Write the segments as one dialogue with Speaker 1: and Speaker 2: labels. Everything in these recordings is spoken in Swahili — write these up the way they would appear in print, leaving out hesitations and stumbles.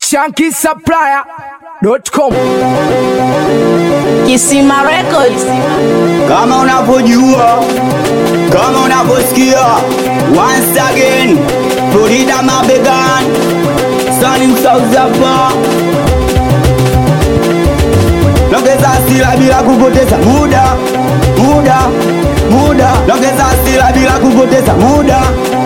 Speaker 1: ShankySupplier.com.
Speaker 2: Kisima Records.
Speaker 3: Kama unavyojua, kama unavyosikia, once again, Florida mabegan, Sunny South Zapa. Longeza asila bila kupoteza muda. Longeza asila bila kupoteza muda.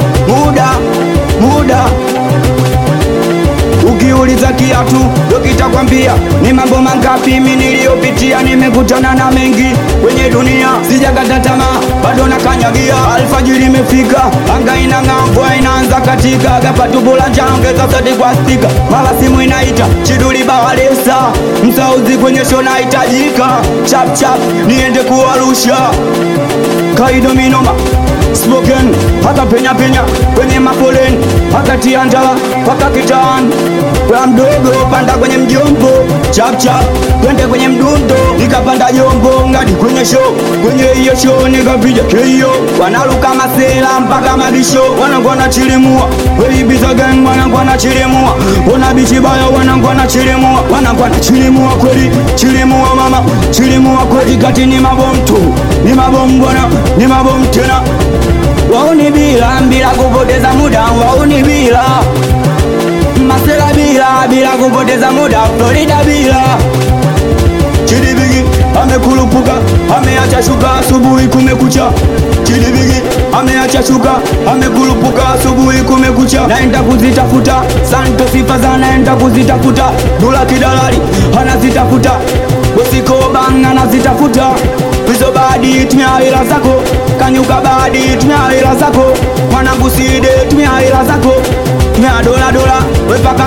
Speaker 3: Ukiuliza kiatu dokita kwambia ni mambo mangapi mimi niliyopitia, nimekutana na mengi kwenye dunia, sijakata tamaa bado nakanyagia. Alfajiri imefika, anga inang'aa, mvua inaanza katika gapa tupo la ongeza sadi kwa stika, mara simu inaita Chiduli Bawalesa, msauzi kwenye show nahitajika, chap niende kuwarusha kaido minoma spoken haka penya kwenye mafoleni haka tiandala haka kitaan kwa mdogo panda kwenye mjombo chap twende kwenye mdundo nikapanda jombo ngadi kwenye show, kwenye hiyo show nikapiga keyo wanaruka masela mpaka mabisho wanangwana chilimua weibiza gang wanangwana chilimua wana bichi baya wanangwana chilimua kweli chilimua mama chilimua kweli kati ni mabomu tu ni mabomu bwana ni mabomu tena wauni bila kupoteza muda wauni bila masela bila kupoteza muda Florida bila Chidibigi amekulupuka ameacha shuka asubuhi kumekucha Chidibigi ameacha shuka amekulupuka asubuhi kumekucha naenda kuzitafuta Santo Sifaza naenda kuzitafuta Dula Kidalali anazitafuta Bosiko Bang anazitafuta Wizo badi tumia hela zako Kanyuka badi tumia hela zako Mwanangu Side tumia hela zako Tumia dola wepaka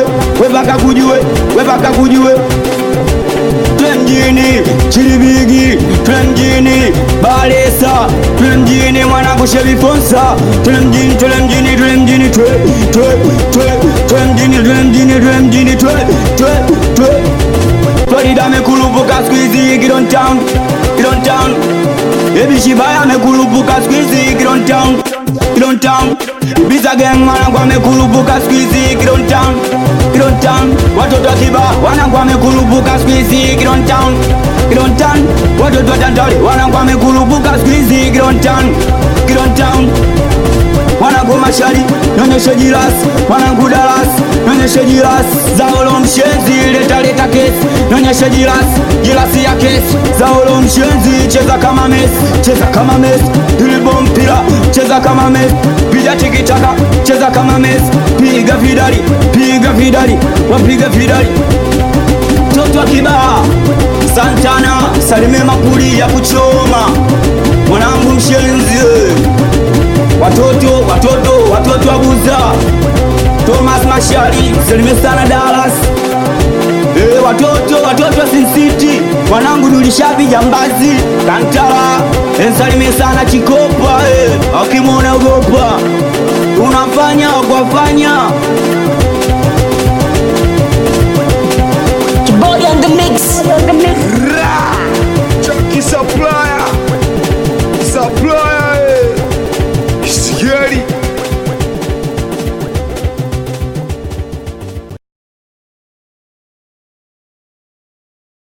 Speaker 3: kujue Tule mjini Chilibigi tule mjini Balesa tule mjini mwanangu Shebi Fonsa tule mjini tule Florida mekulupuka squeezy get on town Ebi Shibaya mekulupuka squeezy get on town Ibiza gang mwanangu amekulupuka squeezy get on town Watoto wa Kiba wanangu amekulupuka squeezy get on town Watoto wa Tandale wanangu amekulupuka squeezy get on town Wanangu Mashari nonyeshe jiras wanangu Dalas nonyeshe jiras Zaolo mshenzi leta kesi nonyeshe jiras ya kesi Zaolo mshenzi cheza kama Messi Dribble mpira cheza kama Messi piga tikitaka cheza kama Messi piga vidali wapiga vidali Toto wa Kiba Santana salime mapuli ya kuchoma mwanangu mshenzi watoto wa Buza Thomas Mashari salime sana Dallas watoto wa Sin City wanangu Dulishabi Jambazi Kantala salime sana Chikopa akimona ogopa unafanya